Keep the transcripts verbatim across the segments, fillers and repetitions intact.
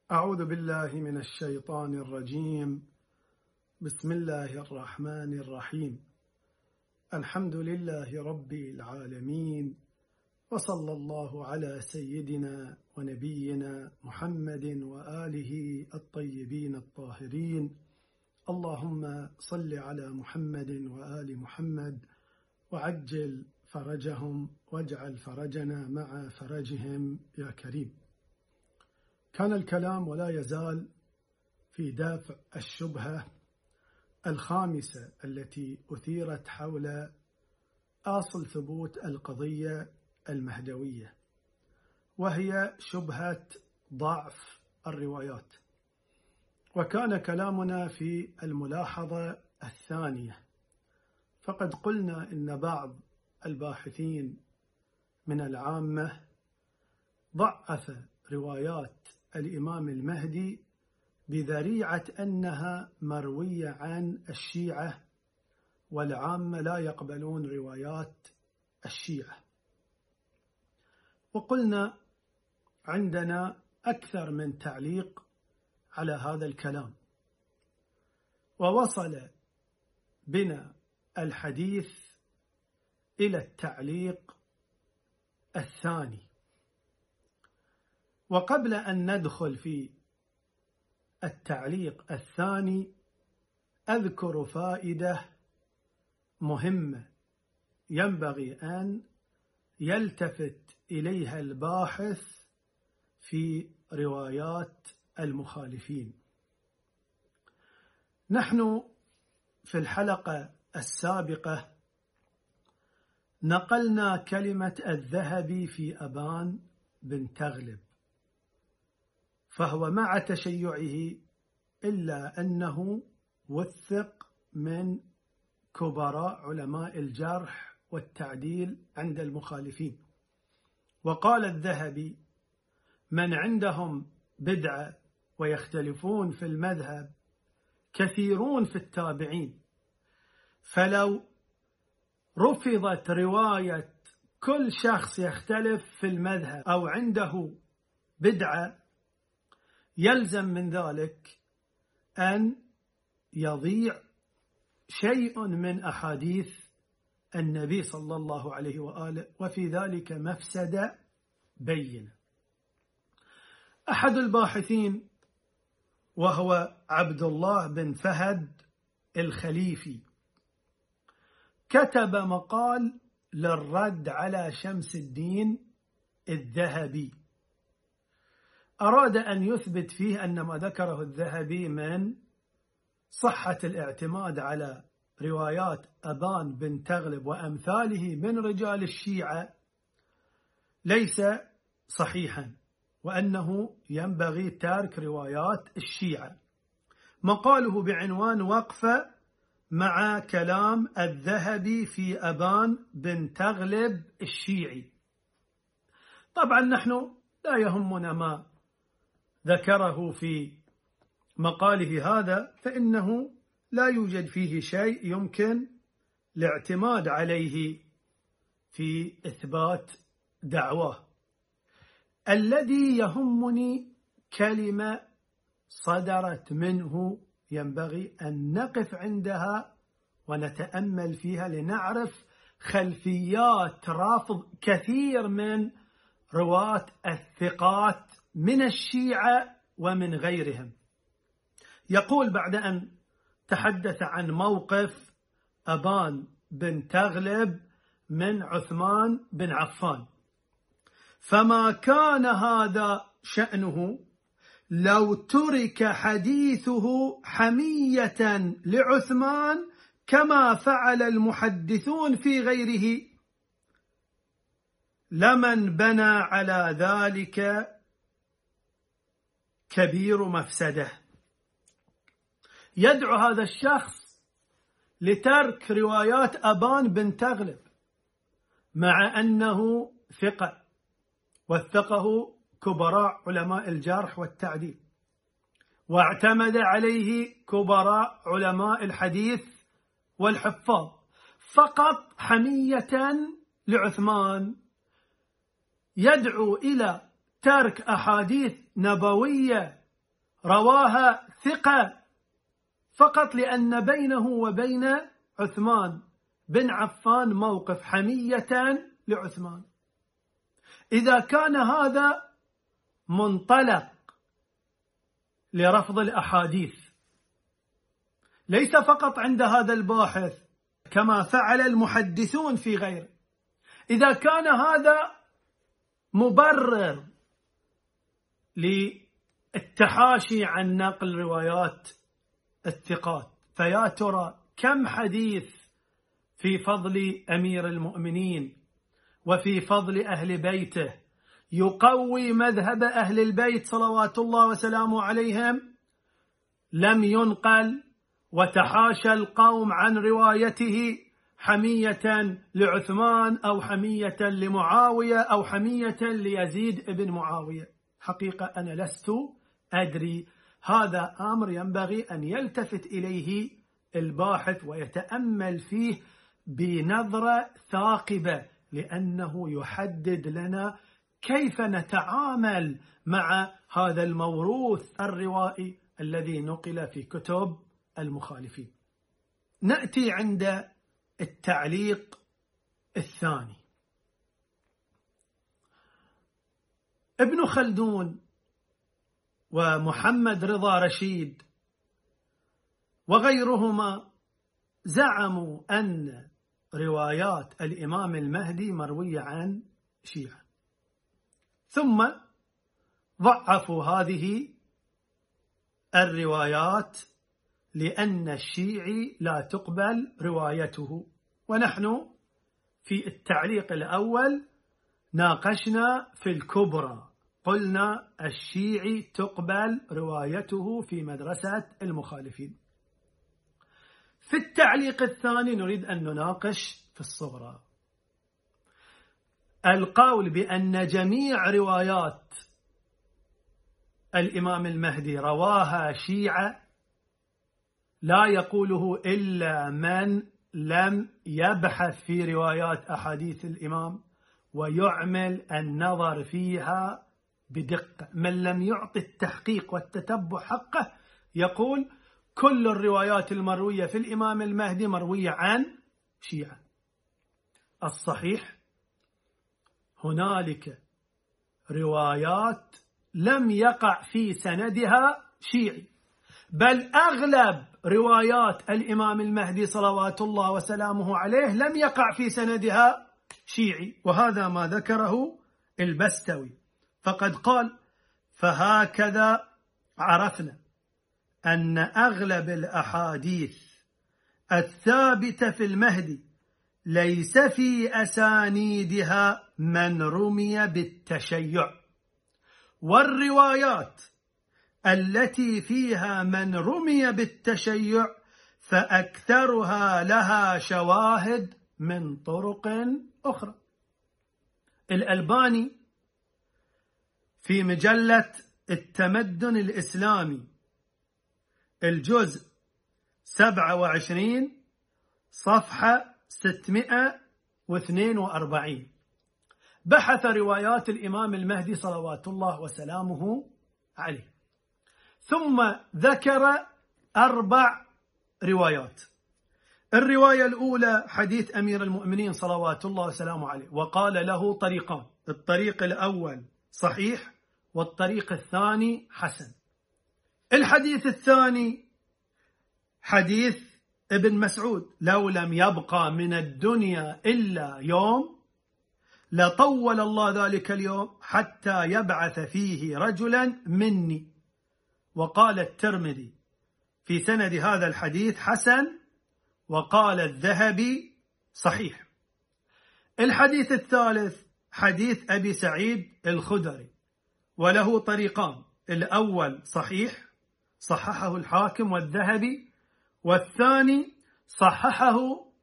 أعوذ بالله من الشيطان الرجيم. بسم الله الرحمن الرحيم. الحمد لله رب العالمين، وصلى الله على سيدنا ونبينا محمد وآله الطيبين الطاهرين. اللهم صل على محمد وآل محمد وعجل فرجهم واجعل فرجنا مع فرجهم يا كريم. كان الكلام ولا يزال في دافع الشبهة الخامسة التي أثيرت حول أصل ثبوت القضية المهدوية، وهي شبهة ضعف الروايات. وكان كلامنا في الملاحظة الثانية، فقد قلنا إن بعض الباحثين من العامة ضعف روايات الإمام المهدي بذريعة أنها مروية عن الشيعة، والعامة لا يقبلون روايات الشيعة. وقلنا عندنا أكثر من تعليق على هذا الكلام، ووصل بنا الحديث إلى التعليق الثاني. وقبل أن ندخل في التعليق الثاني أذكر فائدة مهمة ينبغي أن يلتفت إليها الباحث في روايات المخالفين. نحن في الحلقة السابقة نقلنا كلمة الذهبي في أبان بن تغلب، فهو مع تشيعه إلا أنه وثق من كبراء علماء الجرح والتعديل عند المخالفين. وقال الذهبي: من عندهم بدعة ويختلفون في المذهب كثيرون في التابعين، فلو رفضت رواية كل شخص يختلف في المذهب أو عنده بدعة، يلزم من ذلك أن يضيع شيء من أحاديث النبي صلى الله عليه وآله، وفي ذلك مفسدة بينة. أحد الباحثين وهو عبد الله بن فهد الخليفي كتب مقال للرد على شمس الدين الذهبي، أراد أن يثبت فيه أن ما ذكره الذهبي من صحة الاعتماد على روايات أبان بن تغلب وأمثاله من رجال الشيعة ليس صحيحا، وأنه ينبغي ترك روايات الشيعة. مقاله بعنوان وقفة مع كلام الذهبي في أبان بن تغلب الشيعي. طبعا نحن لا يهمنا ما ذكره في مقاله هذا، فإنه لا يوجد فيه شيء يمكن الاعتماد عليه في إثبات دعواه. الذي يهمني كلمة صدرت منه ينبغي أن نقف عندها ونتأمل فيها لنعرف خلفيات رافض كثير من رواة الثقات من الشيعة ومن غيرهم. يقول بعد أن تحدث عن موقف أبان بن تغلب من عثمان بن عفان: فما كان هذا شأنه لو ترك حديثه حمية لعثمان كما فعل المحدثون في غيره، لمن بنى على ذلك كبير مفسده. يدعو هذا الشخص لترك روايات أبان بن تغلب مع أنه ثقة وثقه كبراء علماء الجرح والتعديل، واعتمد عليه كبراء علماء الحديث والحفاظ، فقط حمية لعثمان يدعو إلى ترك أحاديث نبوية رواها ثقة فقط لأن بينه وبين عثمان بن عفان موقف حمية لعثمان. إذا كان هذا منطلق لرفض الأحاديث ليس فقط عند هذا الباحث كما فعل المحدثون في غيره، إذا كان هذا مبرر للتحاشي عن نقل روايات الثقات، فيا ترى كم حديث في فضل أمير المؤمنين وفي فضل أهل بيته يقوي مذهب أهل البيت صلوات الله وسلامه عليهم لم ينقل، وتحاشى القوم عن روايته حمية لعثمان أو حمية لمعاوية أو حمية ليزيد بن معاوية. حقيقة أنا لست أدري، هذا أمر ينبغي أن يلتفت إليه الباحث ويتأمل فيه بنظرة ثاقبة، لأنه يحدد لنا كيف نتعامل مع هذا الموروث الروائي الذي نقل في كتب المخالفين. نأتي عند التعليق الثاني. ابن خلدون ومحمد رضا رشيد وغيرهما زعموا أن روايات الإمام المهدي مروية عن شيعة، ثم ضعفوا هذه الروايات لأن الشيعي لا تقبل روايته. ونحن في التعليق الأول ناقشنا في الكبرى، قلنا الشيعي تقبل روايته في مدرسة المخالفين. في التعليق الثاني نريد أن نناقش في الصغرى. القول بأن جميع روايات الإمام المهدي رواها شيعة لا يقوله إلا من لم يبحث في روايات أحاديث الإمام ويعمل النظر فيها بدقة. من لم يعطي التحقيق والتتبع حقه يقول كل الروايات المروية في الإمام المهدي مروية عن شيعة. الصحيح هنالك روايات لم يقع في سندها شيعي، بل أغلب روايات الإمام المهدي صلوات الله وسلامه عليه لم يقع في سندها شيعي، وهذا ما ذكره البستوي، فقد قال: فهكذا عرفنا أن أغلب الأحاديث الثابتة في المهدي ليس في أسانيدها من رمي بالتشيع، والروايات التي فيها من رمي بالتشيع فأكثرها لها شواهد من طرق أخرى. الألباني في مجلة التمدن الإسلامي الجزء سبعة وعشرين صفحة ستمائة واثنين وأربعين بحث روايات الإمام المهدي صلوات الله وسلامه عليه، ثم ذكر أربع روايات. الرواية الأولى حديث أمير المؤمنين صلوات الله وسلامه عليه، وقال له طريقان: الطريق الأول صحيح والطريق الثاني حسن. الحديث الثاني حديث ابن مسعود: لو لم يبقى من الدنيا إلا يوم لطول الله ذلك اليوم حتى يبعث فيه رجلا مني. وقال الترمذي في سند هذا الحديث حسن، وقال الذهبي صحيح. الحديث الثالث حديث أبي سعيد الخدري، وله طريقان: الأول صحيح صححه الحاكم والذهبي، والثاني صححه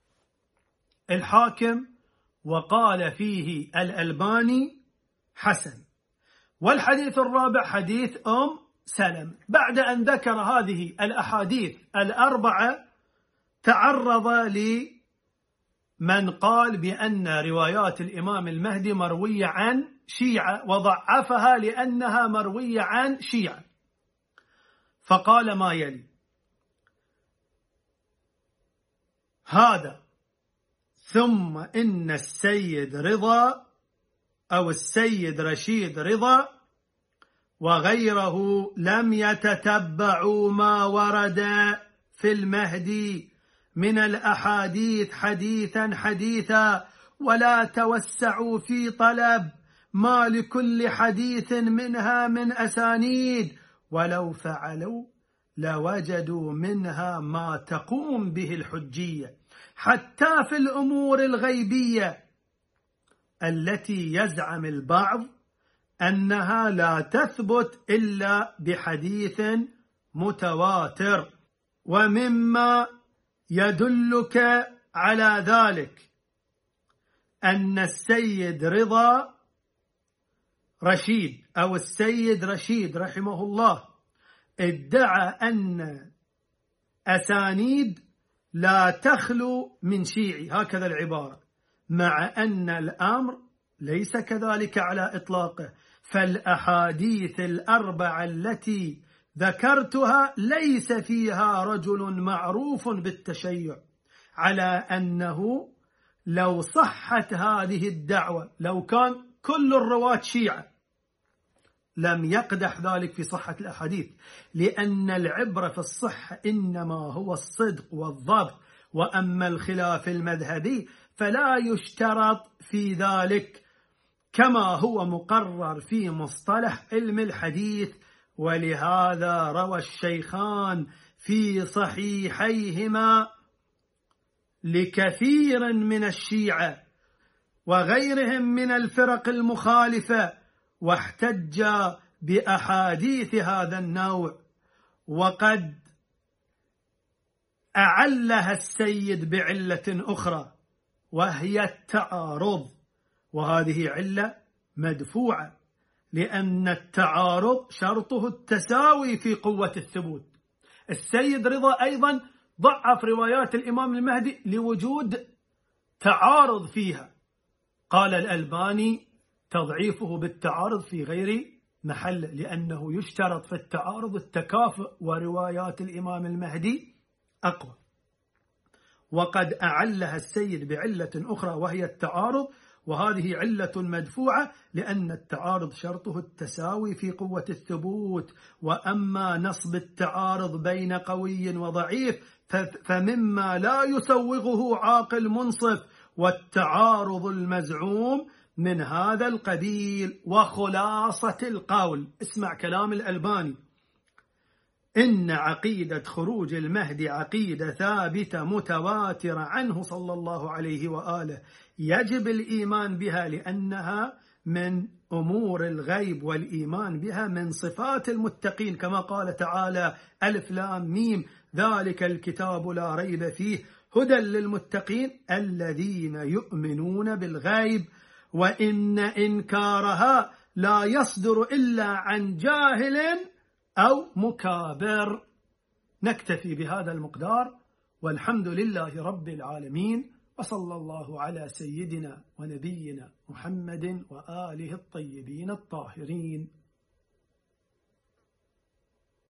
الحاكم وقال فيه الألباني حسن. والحديث الرابع حديث أم سلم. بعد أن ذكر هذه الأحاديث الأربعة تعرض لمن قال بأن روايات الإمام المهدي مروية عن شيعة وضعفها لأنها مروية عن شيعة. فقال ما يلي: هذا ثم إن السيد رضا أو السيد رشيد رضا وغيره لم يتتبعوا ما ورد في المهدي من الأحاديث حديثا حديثا، ولا توسعوا في طلب ما لكل حديث منها من أسانيد، ولو فعلوا لوجدوا منها ما تقوم به الحجية، حتى في الأمور الغيبية التي يزعم البعض أنها لا تثبت إلا بحديث متواتر. ومما يدلك على ذلك أن السيد رضا رشيد أو السيد رشيد رحمه الله ادعى أن أسانيد لا تخلو من شيعي، هكذا العبارة، مع أن الأمر ليس كذلك على إطلاقه. فالأحاديث الأربعة التي ذكرتها ليس فيها رجل معروف بالتشيع، على أنه لو صحت هذه الدعوة، لو كان كل الرواة شيعة، لم يقدح ذلك في صحة الأحاديث، لأن العبرة في الصحة إنما هو الصدق والضبط، وأما الخلاف المذهبي فلا يشترط في ذلك، كما هو مقرر في مصطلح علم الحديث. ولهذا روى الشيخان في صحيحيهما لكثير من الشيعة وغيرهم من الفرق المخالفة، واحتج بأحاديث هذا النوع، وقد أعلها السيد بعلة أخرى وهي التعارض، وهذه علة مدفوعة، لأن التعارض شرطه التساوي في قوة الثبوت. السيد رضا أيضا ضعف روايات الإمام المهدي لوجود تعارض فيها، قال الألباني تضعيفه بالتعارض في غير محل، لأنه يشترط في التعارض التكافؤ، وروايات الإمام المهدي أقوى. وقد أعلها السيد بعلة أخرى وهي التعارض، وهذه علة مدفوعة، لأن التعارض شرطه التساوي في قوة الثبوت. وأما نصب التعارض بين قوي وضعيف فمما لا يسوغه عاقل منصف، والتعارض المزعوم من هذا القبيل. وخلاصة القول، اسمع كلام الألباني: إن عقيدة خروج المهدي عقيدة ثابتة متواترة عنه صلى الله عليه وآله، يجب الإيمان بها لأنها من أمور الغيب، والإيمان بها من صفات المتقين، كما قال تعالى: ألف لام ميم ذلك الكتاب لا ريب فيه هدى للمتقين الذين يؤمنون بالغيب. وإن إنكارها لا يصدر إلا عن جاهل أو مكابر. نكتفي بهذا المقدار، والحمد لله رب العالمين، وصلى الله على سيدنا ونبينا محمد وآله الطيبين الطاهرين.